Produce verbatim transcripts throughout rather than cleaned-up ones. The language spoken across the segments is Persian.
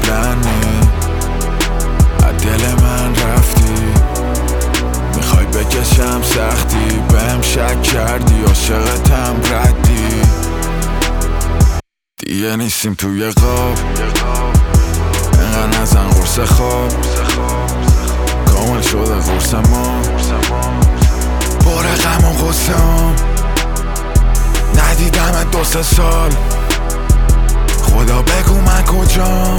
قبلنی از دل من رفتی، میخوای بکشم سختی، بهم شک کردی عاشقتم ردی. دیگه نیستیم توی قاب، اینقدر نزن قرص خواب، کامل شده قرص ما، بار غم و غصه هم ندیدم دو سه سال. خدا بگو من کجام،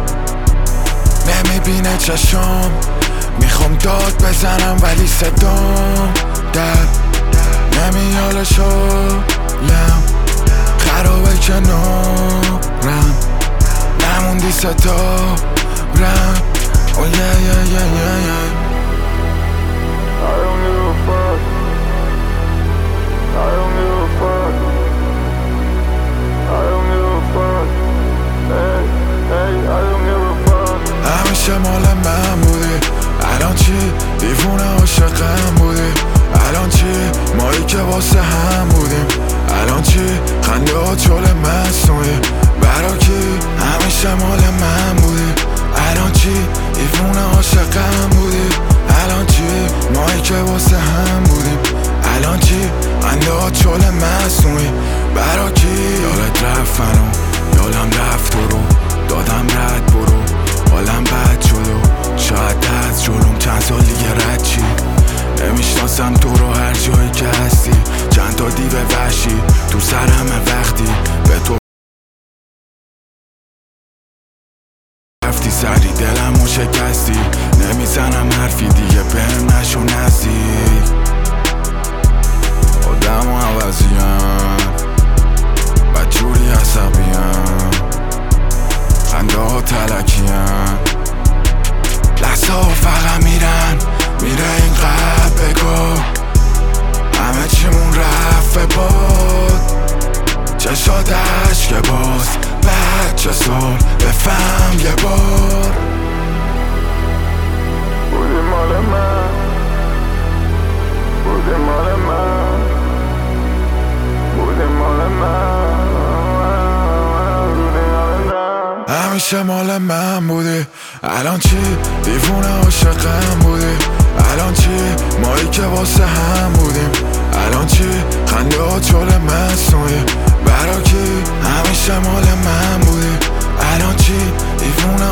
نمیبینه چشام، میخوام داد بزنم ولی صدام در نمیاله شایم، خرابه کنارم، نموندی ستارم. Oh yeah yeah yeah yeah yeah. I don't give a fuck. I don't give a fuck. I don't give a fuck. Hey, hey, I don't give a fuck. همیشه مال من بودی، الان چی؟ دیوونه عاشقم بودی، الان چی؟ مایی که واسه هم بودیم، الان چی؟ خنده ها چول مصنوعی برا کی؟ همیشه مال من بودی، الان چی؟ دیوونه عاشقم بودی، الان چی؟ مایی که واسه هم بودیم، الان چی؟ خنده ها چول مصنوعی برا کی؟ یالت رفت منو، یالم رفت تو رو دادم رد برو، حالم بد شد و شاید از جلوم چند سال دیگه رد چی؟ نمیشناسم تو رو هر جایی که هستی، چند تا دیو وحشی تو سرمه وقتی به تو رفتی سری دلمو شکستی، نمیزنم حرفی دیگه بهم نشو نزدیک. آدم و عوضیم بدجوری عصبیم، خنده ها تلکیم، لحظه ها فقط میرن میره این قلب بگو، همه چیمون رفت به باد، چشات عشق باز بچه سال بفهم یه بار. بودی مال من، بودی مال من، بودی مال من، بودی مال من. همیشه مال من بودی، الان چی؟ دیوونه عاشقم بودی، الان چی؟ مایی که واسه هم بودیم، الان چی؟ خنده ها چول مصنوعی برا کی؟ همیشه مال من بودی، الان چی؟ دیوونه